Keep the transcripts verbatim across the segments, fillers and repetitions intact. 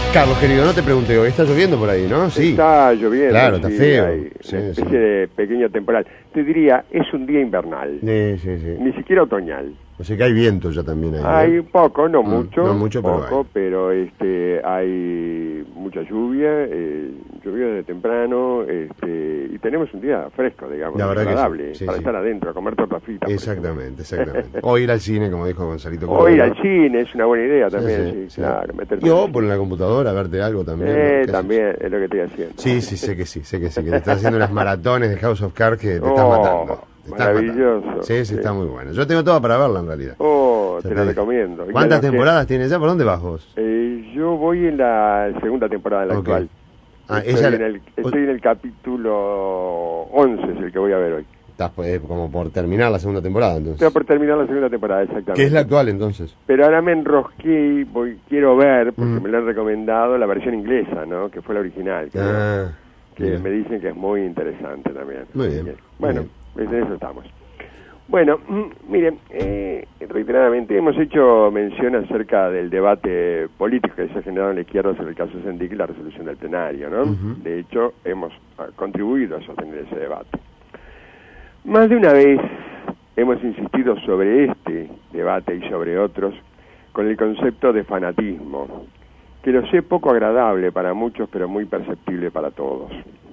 Carlos, querido, no te pregunté hoy, está lloviendo por ahí, ¿no? Sí. Está lloviendo. Claro, está sí, feo. Hay Sí, una especie sí. de pequeño temporal. Te diría, es un día invernal. Sí, sí, sí. Ni siquiera otoñal. O sea que hay viento ya también ahí, ¿eh? Hay poco, no Mm, mucho. no mucho, pero poco, hay. pero este, hay mucha lluvia. Eh, llovió desde temprano. Este, y tenemos un día fresco, digamos. La verdad que agradable. sí, sí, para sí. estar adentro, a comer torta frita. por Exactamente, exactamente. O ir al cine, como dijo Gonzalito. ejemplo. O ir Córdoba. al cine es una buena idea Sí, también, sí, sí, sí. claro. meterte Y en o el por cine. la computadora, verte algo también. ¿no? Eh, ¿Qué sé también es lo que estoy haciendo. yo? Sí, sí, sé que sí, sé que sí, que te estás haciendo unas maratones de House of Cards que te estás Oh, matando. Te estás maravilloso, matando. Sí, sí, sí. está muy bueno. Yo tengo toda para verla en realidad. Oh, Ya te la dije. recomiendo. Y ¿Cuántas a los que- temporadas tienes ya? ¿Por dónde vas vos? Eh, yo voy en la segunda temporada, en la Ok. actual. Ah, estoy, ella- en el, estoy en el capítulo once, es el que voy a ver hoy. Estás pues, como por terminar la segunda temporada, entonces. Estoy por terminar la segunda temporada, exactamente. ¿Qué es la actual, entonces? Pero ahora me enrosqué, voy, quiero ver, porque Mm. me lo han recomendado, la versión inglesa, ¿no? Que fue la original. creo, Ah, que mira. me dicen que es muy interesante también. Muy Así bien, que, muy bueno, en eso estamos. Bueno, mm, miren, eh, reiteradamente hemos hecho mención acerca del debate político que se ha generado en la izquierda sobre el caso Sendik y la resolución del plenario, ¿no? Ujú. De hecho, hemos ah, contribuido a sostener ese debate. Más de una vez hemos insistido sobre este debate y sobre otros con el concepto de fanatismo, que lo sé poco agradable para muchos, pero muy perceptible para todos.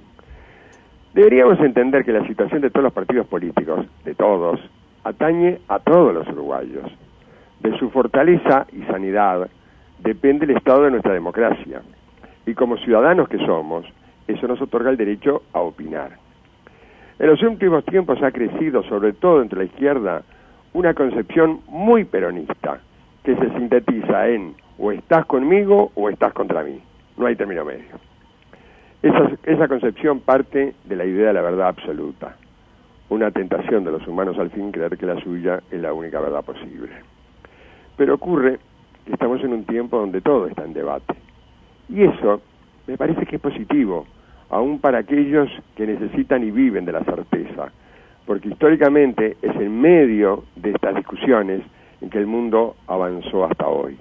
Deberíamos entender que la situación de todos los partidos políticos, de todos, atañe a todos los uruguayos. De su fortaleza y sanidad depende el estado de nuestra democracia. Y como ciudadanos que somos, eso nos otorga el derecho a opinar. En los últimos tiempos ha crecido, sobre todo entre la izquierda, una concepción muy peronista, que se sintetiza en o estás conmigo o estás contra mí. No hay término medio. Esa, esa concepción parte de la idea de la verdad absoluta, una tentación de los humanos al fin creer que la suya es la única verdad posible. Pero ocurre que estamos en un tiempo donde todo está en debate. Y eso me parece que es positivo, aún para aquellos que necesitan y viven de la certeza, porque históricamente es en medio de estas discusiones en que el mundo avanzó hasta hoy.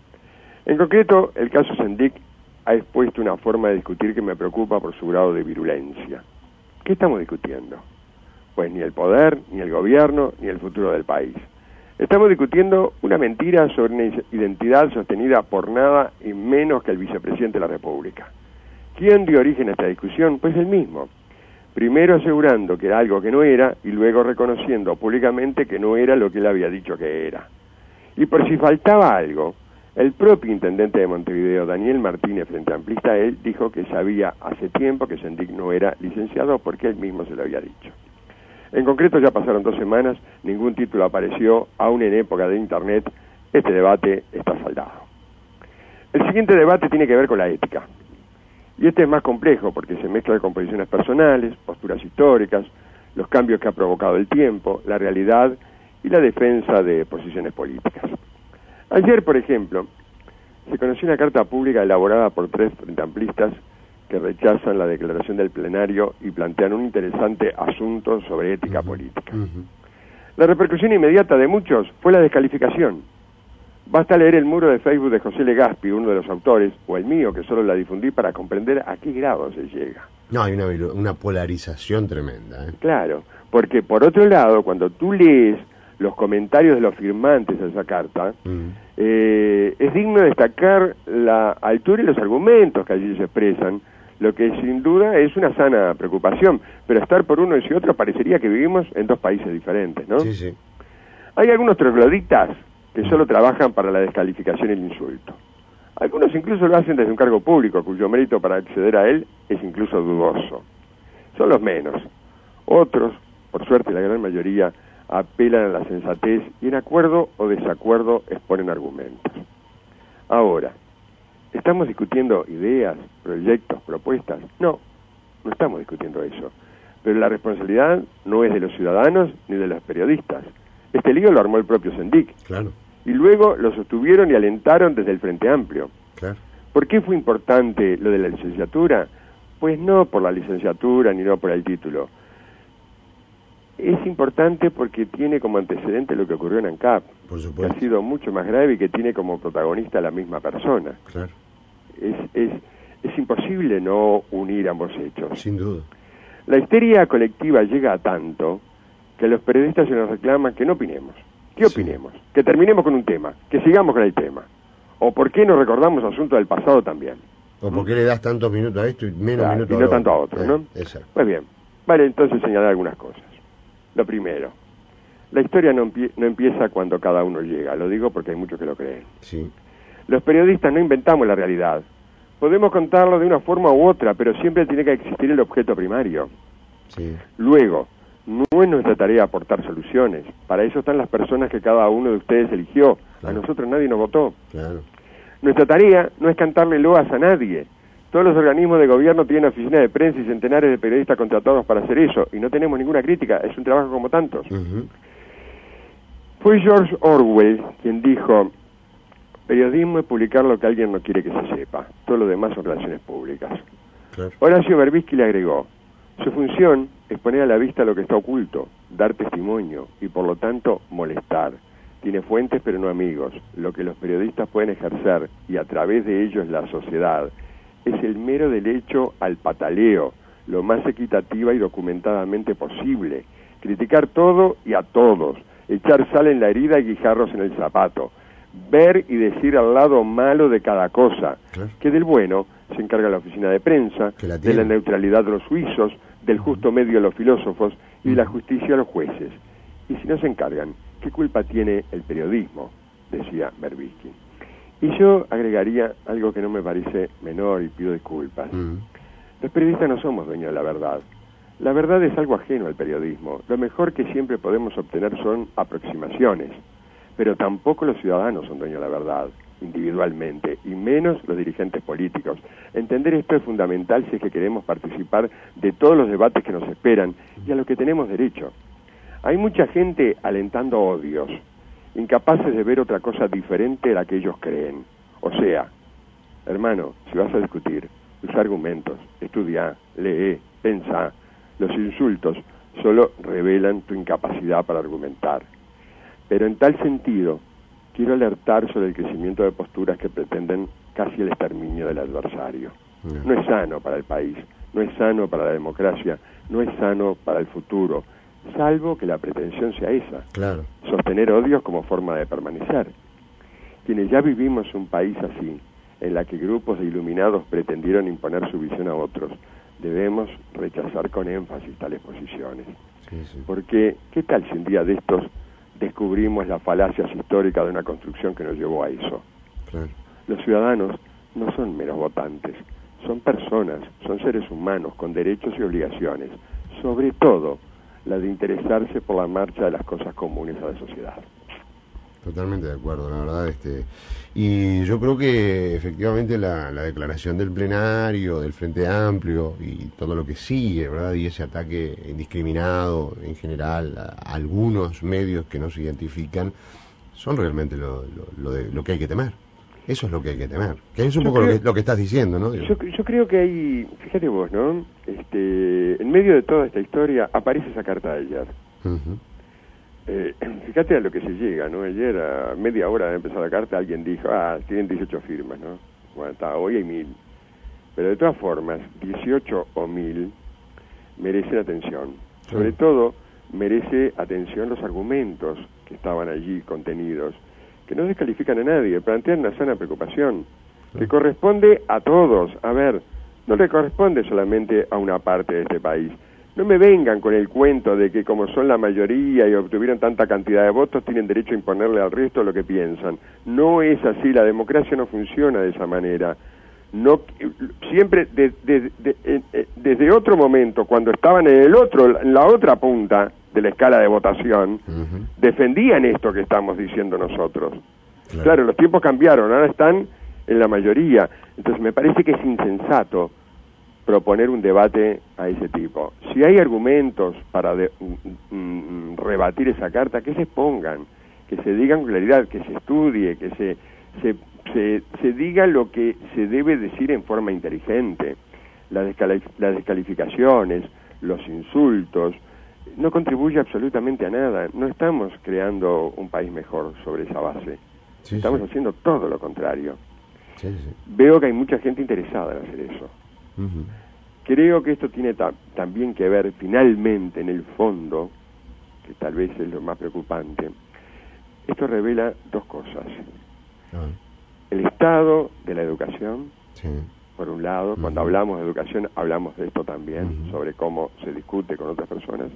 En concreto, el caso Sendik ha expuesto una forma de discutir que me preocupa por su grado de virulencia. ¿Qué estamos discutiendo? Pues ni el poder, ni el gobierno, ni el futuro del país. Estamos discutiendo una mentira sobre una identidad sostenida por nada y menos que el vicepresidente de la República. ¿Quién dio origen a esta discusión? Pues él mismo. Primero asegurando que era algo que no era y luego reconociendo públicamente que no era lo que él había dicho que era. Y por si faltaba algo, el propio intendente de Montevideo, Daniel Martínez, frente amplista, él dijo que sabía hace tiempo que Sendik no era licenciado porque él mismo se lo había dicho. En concreto ya pasaron dos semanas, ningún título apareció, aún en época de internet, este debate está saldado. El siguiente debate tiene que ver con la ética. Y este es más complejo porque se mezcla con posiciones personales, posturas históricas, los cambios que ha provocado el tiempo, la realidad y la defensa de posiciones políticas. Ayer, por ejemplo, se conoció una carta pública elaborada por tres frente amplistas que rechazan la declaración del plenario y plantean un interesante asunto sobre ética Uh-huh. política. Uh-huh. La repercusión inmediata de muchos fue la descalificación. Basta leer el muro de Facebook de José Legaspi, uno de los autores, o el mío, que solo la difundí, para comprender a qué grado se llega. No, hay una, viru- una polarización tremenda, ¿eh? Claro, porque por otro lado, cuando tú lees los comentarios de los firmantes de esa carta, Mm. eh, es digno de destacar la altura y los argumentos que allí se expresan, lo que sin duda es una sana preocupación, pero estar por uno y otro parecería que vivimos en dos países diferentes, ¿no? Sí, sí. Hay algunos trogloditas que solo trabajan para la descalificación y el insulto. Algunos incluso lo hacen desde un cargo público, cuyo mérito para acceder a él es incluso dudoso. Son los menos. Otros, por suerte la gran mayoría, apelan a la sensatez y en acuerdo o desacuerdo exponen argumentos. Ahora, ¿estamos discutiendo ideas, proyectos, propuestas? No, no estamos discutiendo eso. Pero la responsabilidad no es de los ciudadanos ni de los periodistas. Este lío lo armó el propio Sendik. Claro, Y luego lo sostuvieron y alentaron desde el Frente Amplio. claro. ¿Por qué fue importante lo de la licenciatura? Pues no por la licenciatura ni no por el título. Es importante porque tiene como antecedente lo que ocurrió en ANCAP, Por que supuesto. ha sido mucho más grave y que tiene como protagonista a la misma persona. Claro. es, es, es imposible no unir ambos hechos. Sin duda. La histeria colectiva llega a tanto que los periodistas se nos reclaman que no opinemos. ¿Qué Sí. opinemos? Que terminemos con un tema, que sigamos con el tema. ¿O por qué no recordamos asuntos del pasado también? ¿O por qué le das tantos minutos a esto y menos Claro, minutos y no a tanto a otro? otro, ¿no? Eh, exacto. Pues bien, vale entonces señalar algunas cosas. Lo primero, la historia no, empie- no empieza cuando cada uno llega, lo digo porque hay muchos que lo creen. Sí. Los periodistas no inventamos la realidad. Podemos contarlo de una forma u otra, pero siempre tiene que existir el objeto primario. Sí. Luego, no es nuestra tarea aportar soluciones. Para eso están las personas que cada uno de ustedes eligió. Claro. A nosotros nadie nos votó. Claro. Nuestra tarea no es cantarle loas a nadie. Todos los organismos de gobierno tienen oficinas de prensa y centenares de periodistas contratados para hacer eso. Y no tenemos ninguna crítica, es un trabajo como tantos. Ujú. Fue George Orwell quien dijo: periodismo es publicar lo que alguien no quiere que se sepa. Todo lo demás son relaciones públicas. Claro. Horacio Berbisky le agregó: su función es poner a la vista lo que está oculto, dar testimonio y por lo tanto molestar. Tiene fuentes pero no amigos. Lo que los periodistas pueden ejercer, y a través de ellos la sociedad, es el mero derecho al pataleo, lo más equitativa y documentadamente posible. Criticar todo y a todos, echar sal en la herida y guijarros en el zapato, ver y decir al lado malo de cada cosa, Claro. que del bueno se encarga la oficina de prensa, Que la de tiene. la neutralidad de los suizos, del justo medio de los filósofos y de la justicia de los jueces. Y si no se encargan, ¿qué culpa tiene el periodismo?, decía Berbisky. Y yo agregaría algo que no me parece menor y pido disculpas. Mm. Los periodistas no somos dueños de la verdad. La verdad es algo ajeno al periodismo. Lo mejor que siempre podemos obtener son aproximaciones. Pero tampoco los ciudadanos son dueños de la verdad, individualmente, y menos los dirigentes políticos. Entender esto es fundamental si es que queremos participar de todos los debates que nos esperan y a los que tenemos derecho. Hay mucha gente alentando odios, incapaces de ver otra cosa diferente de la que ellos creen. O sea, hermano, si vas a discutir, usa argumentos, estudia, lee, pensá. Los insultos solo revelan tu incapacidad para argumentar. Pero en tal sentido, quiero alertar sobre el crecimiento de posturas que pretenden casi el exterminio del adversario. Mm. No es sano para el país, no es sano para la democracia, no es sano para el futuro, salvo que la pretensión sea esa, Claro. sostener odios como forma de permanecer. Quienes ya vivimos un país así, en la que grupos de iluminados pretendieron imponer su visión a otros, debemos rechazar con énfasis tales posiciones. Sí, sí. Porque, ¿qué tal si un día de estos descubrimos las falacias históricas de una construcción que nos llevó a eso? Claro. Los ciudadanos no son meros votantes, son personas, son seres humanos con derechos y obligaciones, sobre todo la de interesarse por la marcha de las cosas comunes a la sociedad. Totalmente de acuerdo, la verdad. este Y yo creo que efectivamente la, la declaración del plenario, del Frente Amplio y todo lo que sigue, ¿verdad? Y ese ataque indiscriminado en general a algunos medios que no se identifican, son realmente lo, lo, lo, de, lo que hay que temer. Eso es lo que hay que temer. Que es un Yo poco creo- lo, que, lo que estás diciendo, ¿no? Yo, yo creo que hay, fíjate vos, ¿no? Este, en medio de toda esta historia aparece esa carta de ayer. Ujú. Eh, fíjate a lo que se llega, ¿no? Ayer, a media hora de empezar la carta, alguien dijo, ah, tienen dieciocho firmas, ¿no? Bueno, está, hoy hay mil. Pero de todas formas, dieciocho o mil merecen atención. Sobre Sí. todo, merece atención los argumentos que estaban allí contenidos, que no descalifican a nadie, plantean una sana preocupación, que corresponde a todos. A ver, no le corresponde solamente a una parte de este país. No me vengan con el cuento de que como son la mayoría y obtuvieron tanta cantidad de votos, tienen derecho a imponerle al resto lo que piensan. No es así, la democracia no funciona de esa manera. No, siempre de, de, de, de, desde otro momento, cuando estaban en el otro, en la otra punta de la escala de votación, Ujú. defendían esto que estamos diciendo nosotros. Claro. Claro, los tiempos cambiaron, ahora están en la mayoría. Entonces me parece que es insensato proponer un debate a ese tipo. Si hay argumentos para de, mm, mm, rebatir esa carta, que se expongan, que se digan con claridad, que se estudie, que se, se, se, se diga lo que se debe decir en forma inteligente. Las, descali las descalificaciones, los insultos, no contribuye absolutamente a nada. No estamos creando un país mejor sobre esa base. Sí, Estamos sí. haciendo todo lo contrario. Sí, sí. Veo que hay mucha gente interesada en hacer eso. Uh-huh. Creo que esto tiene ta- también que ver, finalmente, en el fondo, que tal vez es lo más preocupante, esto revela dos cosas. Uh-huh. El estado de la educación, sí. Por un lado, uh-huh. Cuando hablamos de educación, hablamos de esto también, uh-huh. Sobre cómo se discute con otras personas,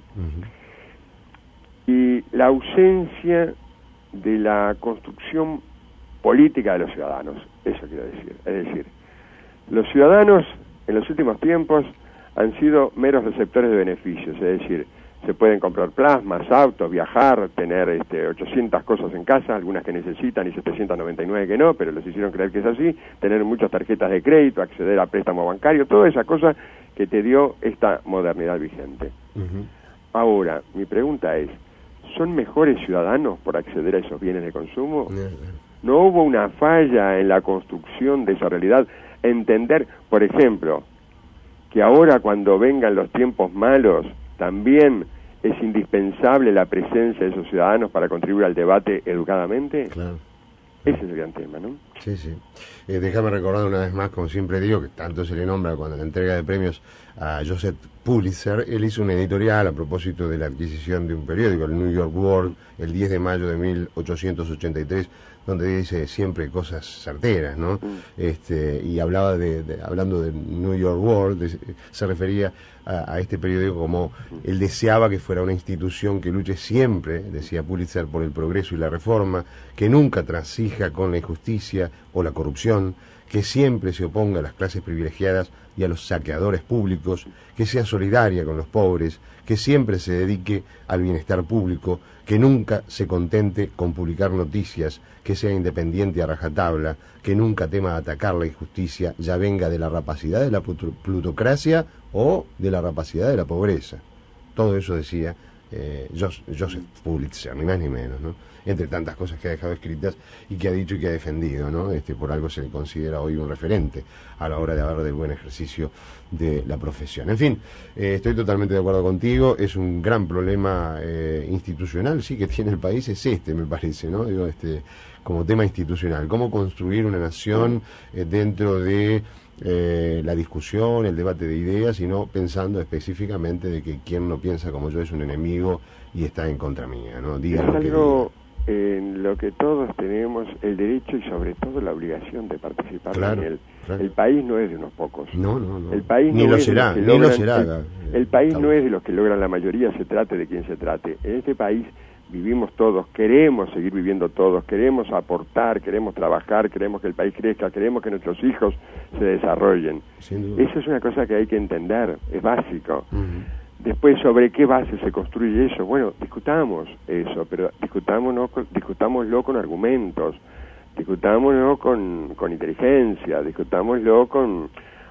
uh-huh. Y la ausencia de la construcción política de los ciudadanos, eso quiero decir. Es decir, los ciudadanos en los últimos tiempos han sido meros receptores de beneficios, es decir, se pueden comprar plasmas, autos, viajar, tener este, ochocientas cosas en casa, algunas que necesitan y setecientas noventa y nueve que no, pero les hicieron creer que es así, tener muchas tarjetas de crédito, acceder a préstamo bancario, toda esa cosa que te dio esta modernidad vigente. Uh-huh. Ahora, mi pregunta es, ¿son mejores ciudadanos por acceder a esos bienes de consumo? Uh-huh. ¿No hubo una falla en la construcción de esa realidad? Entender, por ejemplo, que ahora cuando vengan los tiempos malos, también es indispensable la presencia de esos ciudadanos para contribuir al debate educadamente. Claro. Ese es el gran tema, ¿no? Sí, sí. Eh, déjame recordar una vez más, como siempre digo, que tanto se le nombra cuando la entrega de premios a Joseph Pulitzer. Él hizo un editorial a propósito de la adquisición de un periódico, el New York World, el diez de mayo de mil ochocientos ochenta y tres, donde dice siempre cosas certeras, ¿no? Mm. Este, y hablaba de, de, hablando del New York World, de, se refería a, a este periódico como él deseaba que fuera una institución que luche siempre, decía Pulitzer, por el progreso y la reforma, que nunca transija con la injusticia o la corrupción, que siempre se oponga a las clases privilegiadas y a los saqueadores públicos, que sea solidaria con los pobres, que siempre se dedique al bienestar público, que nunca se contente con publicar noticias, que sea independiente a rajatabla, que nunca tema atacar la injusticia, ya venga de la rapacidad de la plutocracia o de la rapacidad de la pobreza. Todo eso decía eh, Joseph Pulitzer, ni más ni menos, ¿no? Entre tantas cosas que ha dejado escritas y que ha dicho y que ha defendido, ¿no? Este, por algo se le considera hoy un referente a la hora de hablar del buen ejercicio de la profesión. En fin, eh, estoy totalmente de acuerdo contigo, es un gran problema eh, institucional, sí, que tiene el país, es este, me parece, ¿no? Digo, este, como tema institucional, cómo construir una nación eh, dentro de eh, la discusión, el debate de ideas, y no pensando específicamente de que quien no piensa como yo es un enemigo y está en contra mía, ¿no? Diga lo que diga. En lo que todos tenemos el derecho y sobre todo la obligación de participar, claro, en él. Claro. El país no es de unos pocos. No, no, no. El país ni no lo es será, de los que ni logran, lo será. El, el país no es de los que logran la mayoría, se trate de quien se trate. En este país vivimos todos, queremos seguir viviendo todos, queremos aportar, queremos trabajar, queremos que el país crezca, queremos que nuestros hijos se desarrollen. Eso es una cosa que hay que entender, es básico. Uh-huh. Después, ¿sobre qué base se construye eso? Bueno, discutamos eso, pero discutámonos, discutámoslo con argumentos, discutámoslo con, con inteligencia, discutámoslo con,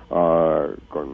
uh, con,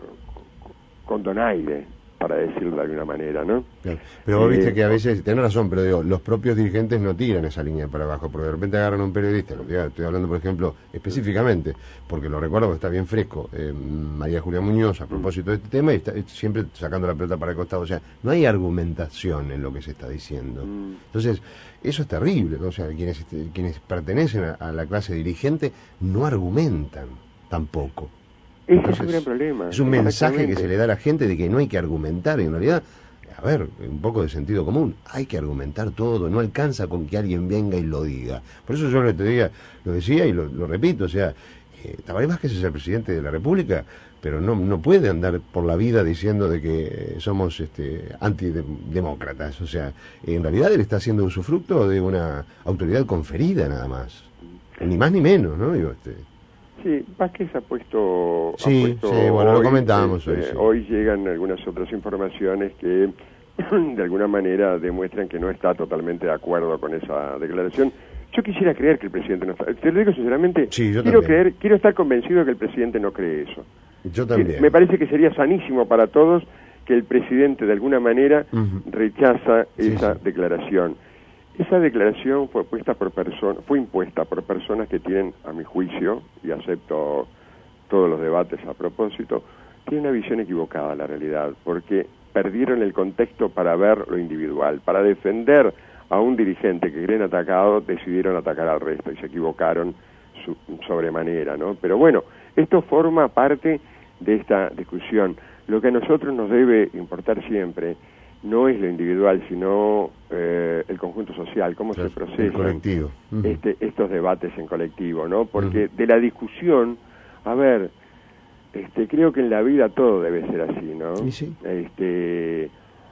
con donaire, para decirlo de alguna manera, ¿no? Claro. Pero vos eh, viste que a veces, tenés razón, pero digo, los propios dirigentes no tiran esa línea para abajo, porque de repente agarran a un periodista, estoy hablando, por ejemplo, específicamente, porque lo recuerdo porque está bien fresco, eh, María Julia Muñoz, a propósito de este tema, y está siempre sacando la pelota para el costado, o sea, no hay argumentación en lo que se está diciendo. Entonces, eso es terrible, ¿no? O sea, quienes, quienes pertenecen a, a la clase dirigente no argumentan tampoco. Ese Entonces, es un gran problema. Es un mensaje que se le da a la gente de que no hay que argumentar. En realidad, a ver, un poco de sentido común. Hay que argumentar todo. No alcanza con que alguien venga y lo diga. Por eso yo el otro día lo decía y lo, lo repito. O sea, eh, Tabaré Vázquez es el presidente de la República, pero no no puede andar por la vida diciendo de que somos este, antidemócratas. O sea, en realidad él está haciendo usufructo de una autoridad conferida nada más. Ni más ni menos, ¿no? Digo, este... Sí, Vázquez ha puesto... Sí, ha puesto sí, bueno, hoy, lo comentábamos eh, hoy. Sí. Hoy llegan algunas otras informaciones que de alguna manera demuestran que no está totalmente de acuerdo con esa declaración. Yo quisiera creer que el presidente no está... Te lo digo sinceramente, sí, yo quiero también. creer, quiero estar convencido de que el presidente no cree eso. Yo también. Me parece que sería sanísimo para todos que el presidente de alguna manera uh-huh. rechaza sí, esa sí. declaración. Esa declaración fue puesta por personas, fue impuesta por personas que tienen, a mi juicio, y acepto todos los debates a propósito, tienen una visión equivocada de la realidad, porque perdieron el contexto para ver lo individual. Para defender a un dirigente que creen atacado, decidieron atacar al resto y se equivocaron su, sobremanera, ¿no? Pero bueno, esto forma parte de esta discusión. Lo que a nosotros nos debe importar siempre no es lo individual, sino eh, el conjunto social, cómo Claro, se procesan colectivo. Uh-huh. este, estos debates en colectivo, ¿no? Porque uh-huh. de la discusión, a ver, este, creo que en la vida todo debe ser así, ¿no? Sí, sí. Este,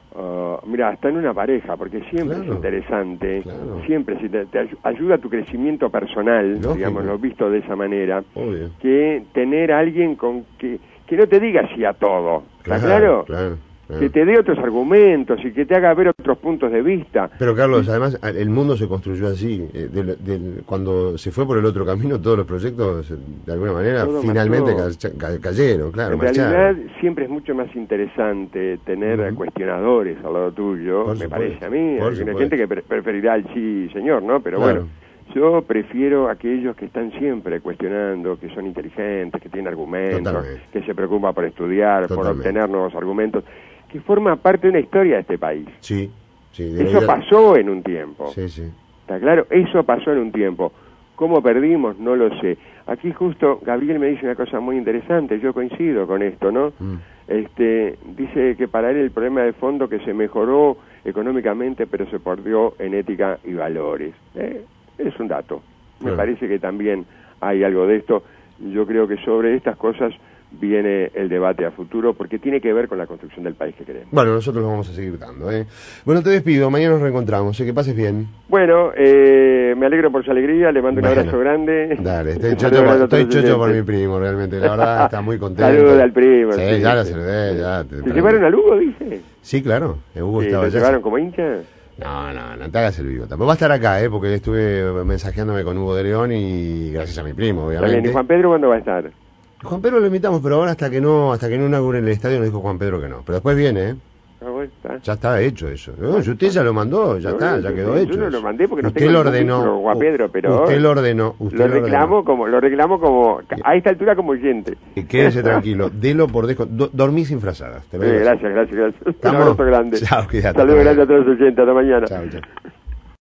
uh, mira, hasta en una pareja, porque siempre Claro, es interesante, claro. siempre si te, te ayuda a tu crecimiento personal, Lógico. digamos, lo visto de esa manera, Obvio. que tener a alguien con que, que no te diga sí a todo, ¿está claro? Claro, claro. Claro. Que te dé otros argumentos y que te haga ver otros puntos de vista. Pero Carlos, además el mundo se construyó así. Eh, del, del, cuando se fue por el otro camino, todos los proyectos, de alguna manera, Todo finalmente marchó. ca cayeron, claro. En marcharon. realidad siempre es mucho más interesante tener uh-huh. cuestionadores al lado tuyo, Por me supuesto, parece a mí. por Hay supuesto. gente que pre preferirá el sí, señor, ¿no? Pero claro. bueno, yo prefiero aquellos que están siempre cuestionando, que son inteligentes, que tienen argumentos, Totalmente. que se preocupan por estudiar, Totalmente. por obtener nuevos argumentos, que forma parte de una historia de este país. Sí, sí. De Eso vida... pasó en un tiempo. Sí, sí. ¿Está claro? Eso pasó en un tiempo. ¿Cómo perdimos? No lo sé. Aquí justo Gabriel me dice una cosa muy interesante, yo coincido con esto, ¿no? Mm. Este, dice que para él el problema de fondo que se mejoró económicamente, pero se perdió en ética y valores. Eh, es un dato. Me Claro. parece que también hay algo de esto. Yo creo que sobre estas cosas viene el debate a futuro, porque tiene que ver con la construcción del país que queremos. Bueno, nosotros lo vamos a seguir dando, ¿eh? Bueno, te despido, mañana nos reencontramos, ¿eh? Que pases bien. Bueno, eh, me alegro por su alegría, le mando un Bueno, abrazo grande. Dale, estoy Un chocho, saludo por, a estoy todos los chocho por mi oyentes. primo, realmente, la verdad, está muy contento. Saludos al primo. Sí, sí, ya lo sí. saludé, ya. Te, ¿Se llevaron al Hugo, dice? Sí, claro, el Hugo Sí, estaba ¿Lo allá. llevaron como hincha? No, no, no te hagas el vivo. Tampoco va a estar acá, ¿eh? Porque estuve mensajeándome con Hugo de León y gracias a mi primo, Está obviamente. bien, ¿y Juan Pedro cuándo va a estar? Juan Pedro lo invitamos, pero ahora hasta que no hasta que no inaugure el estadio nos dijo Juan Pedro que no. Pero después viene, ¿eh? Ah, bueno, está. Ya está hecho eso. No, si usted ya lo mandó, ya No, está, no, ya yo- quedó yo hecho. no lo eso. mandé porque no usted tengo lo el ordenó. currículum, Juan Pedro, pero- Usted lo ordenó. Usted Lo lo reclamo ordenó. como, lo reclamo como, a esta altura como oyente. Y quédese tranquilo, delo por desco... Do- dormí sin frazadas. Te lo Sí, digo así. gracias, gracias, gracias. Un ¿Estamos? abrazo grande. Chao, cuídate. Saludos grandes a todos los oyentes, hasta mañana. Chao, chao.